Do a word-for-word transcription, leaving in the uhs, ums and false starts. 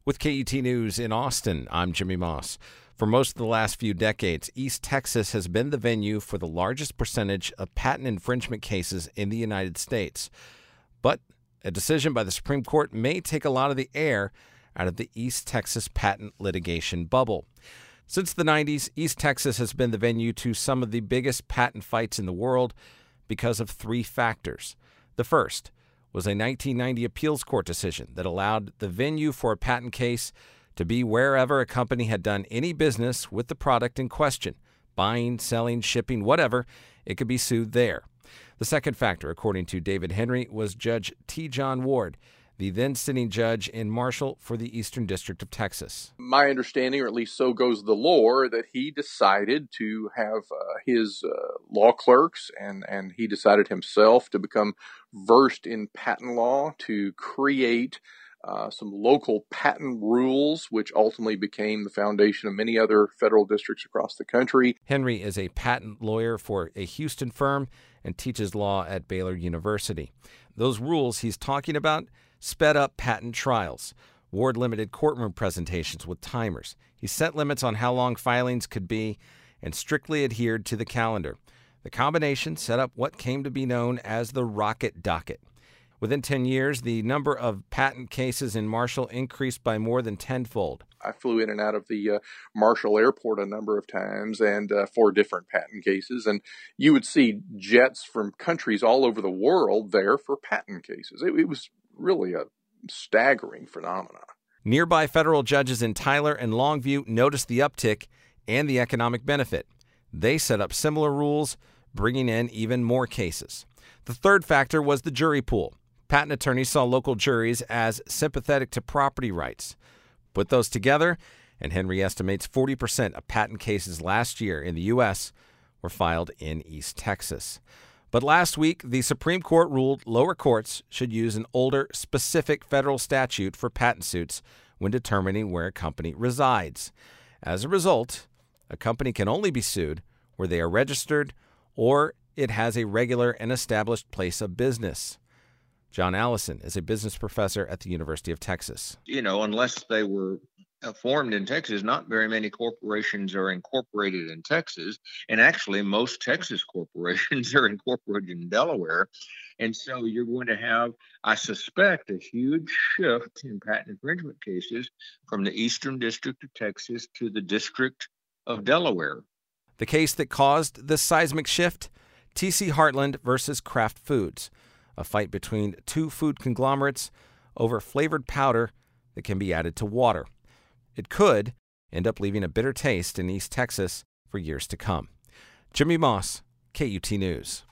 With K U T News in Austin, I'm Jimmy Moss. For most of the last few decades, East Texas has been the venue for the largest percentage of patent infringement cases in the United States. But a decision by the Supreme Court may take a lot of the air out of the East Texas patent litigation bubble. Since the nineties, East Texas has been the venue to some of the biggest patent fights in the world because of three factors. The first was a nineteen ninety appeals court decision that allowed the venue for a patent case to be wherever a company had done any business with the product in question, buying, selling, shipping, whatever, it could be sued there. The second factor, according to David Henry, was Judge T. John Ward, the then sitting judge in Marshall for the Eastern District of Texas. My understanding, or at least so goes the lore, that he decided to have uh, his uh, law clerks and, and he decided himself to become versed in patent law, to create uh, some local patent rules, which ultimately became the foundation of many other federal districts across the country. Henry is a patent lawyer for a Houston firm and teaches law at Baylor University. Those rules he's talking about sped up patent trials. Ward limited courtroom presentations with timers. He set limits on how long filings could be and strictly adhered to the calendar. The combination set up what came to be known as the Rocket Docket. Within ten years, the number of patent cases in Marshall increased by more than tenfold. I flew in and out of the uh, Marshall Airport a number of times and uh, for different patent cases, and you would see jets from countries all over the world there for patent cases. It, it was really a staggering phenomenon. Nearby federal judges in Tyler and Longview noticed the uptick and the economic benefit. They set up similar rules, bringing in even more cases. The third factor was the jury pool. Patent attorneys saw local juries as sympathetic to property rights. Put those together, and Henry estimates forty percent of patent cases last year in the U S were filed in East Texas. But last week, the Supreme Court ruled lower courts should use an older, specific federal statute for patent suits when determining where a company resides. As a result, a company can only be sued where they are registered or it has a regular and established place of business. John Allison is a business professor at the University of Texas. You know, unless they were formed in Texas, not very many corporations are incorporated in Texas. And actually, most Texas corporations are incorporated in Delaware. And so you're going to have, I suspect, a huge shift in patent infringement cases from the Eastern District of Texas to the District of Delaware. The case that caused this seismic shift? T C Heartland versus Kraft Foods, a fight between two food conglomerates over flavored powder that can be added to water. It could end up leaving a bitter taste in East Texas for years to come. Jimmy Moss, K U T News.